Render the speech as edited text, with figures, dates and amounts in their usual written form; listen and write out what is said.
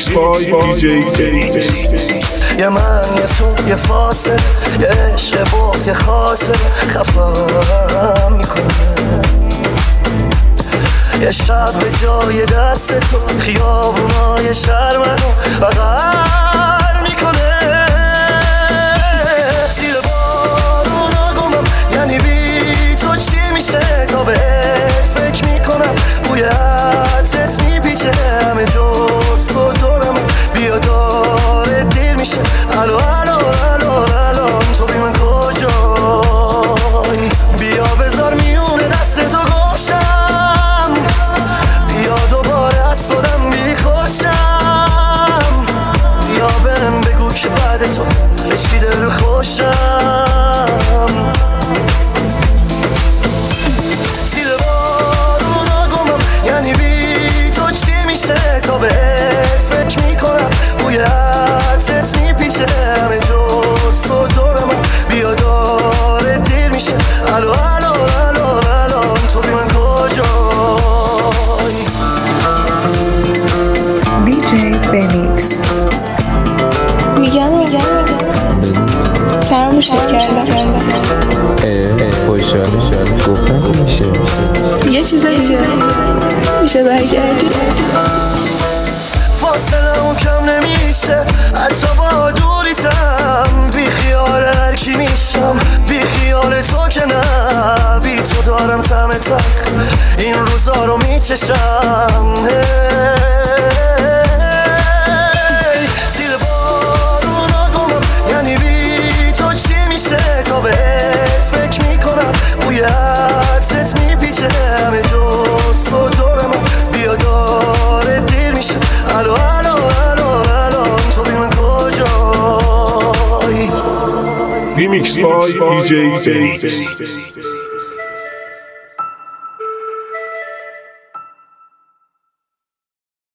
by DJ Benix. یه من یه تو یه فاصله، یه عشق باز یه خاطر خفم میکنه. یه شب به جای دست تو خیابونای شهر منو بغل میکنه. زیر بارونا گمم یعنی بی تو چی میشه، تا بهت فکر میکنم بوی عطرت میپیچه همه جز تو دورم. بیا داره دیر میشه الو الو الو الان تو بی من کجایی؟ بیا بذار میونه دست تو گوشم، بیا دوباره از خودم بی خوشم. بیا برم بگو که بعد تو به چی دل خوشم. زیر بارونا گمم یعنی بی تو چی میشه، تا بهت فکر میکنم بوی عطرت میپیچه همه جز تو دورم. بیا داره دیر میشه الو الو الو الان تو بی من کجایی؟ DJ Benix. میگم فراموشت کردم. خوشحالی گفتم میشه یه چیز دیگه میشه برگردی. فاصله اون کم نمیشه حتی با دوریتم. بی خیال هر کی میشم، بی خیال تو که نه. بی تو دارم طعم تلخ این روزا رو میچشم. زیر بارونا گمم یعنی بی تو چی میشه، تا بهت فکر میکنم بوی عطرت میپیچه همه جز تو دورم. بیا داره دیر میشه الو الو الو الان تو بی من کجایی؟ Remix by DJ Benix.